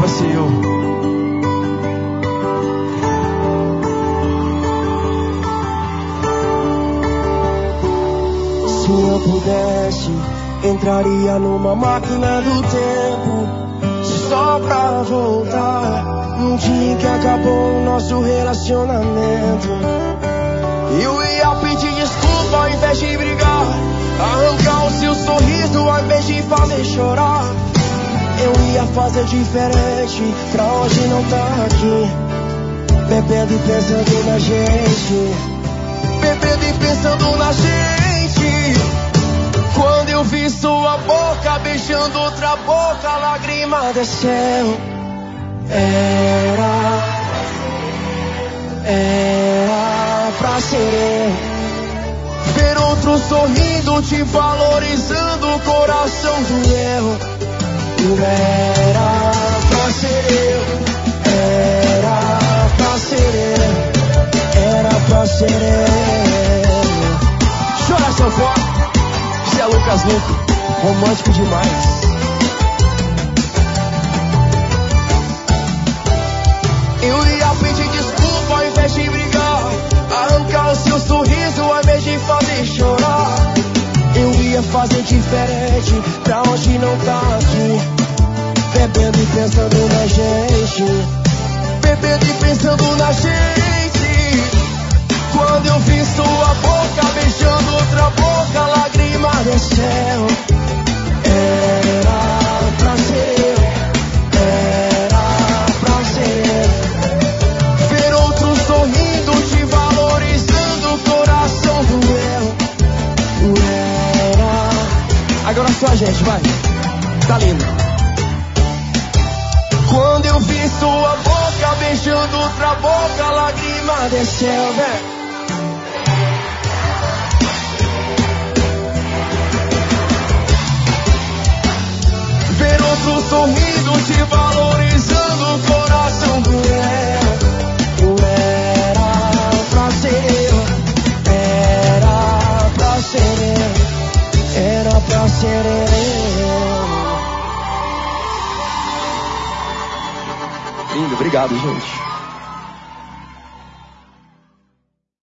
vai ser eu. Se eu pudesse, entraria numa máquina do tempo, só pra voltar num dia em que acabou o nosso relacionamento. Eu ia pedir desculpa ao invés de brigar, arrancar o seu sorriso ao invés de fazer chorar. Eu ia fazer diferente pra hoje não tá aqui, bebendo e pensando na gente, bebendo e pensando na gente. Quando eu vi sua boca beijando outra boca, a lágrima desceu. Era pra ser eu. Ver outro sorrindo, te valorizando, o coração doeu. Era pra ser eu. Era pra ser eu. Era pra ser eu. Chora, sanfona. Zé Lucas Luco, romântico demais. Eu ia pedir desculpa ao invés de brigar, arrancar o seu sorriso ao invés de fazer chorar. Eu ia fazer diferente pra hoje não tá aqui, bebendo e pensando na gente, bebendo e pensando na gente. Quando eu vi sua boca beijando outra boca, a lágrima desceu. Era pra ser eu. Era pra ser eu. Ver outro sorrindo, te valorizando, o coração doeu. Era. Agora só a gente, vai. Tá lindo. Quando eu vi sua boca beijando outra boca, a lágrima desceu, velho. Ver outro sorrindo, te valorizando, o coração doeu. Era pra ser eu. Era pra ser eu. Era pra ser eu. Lindo, obrigado, gente.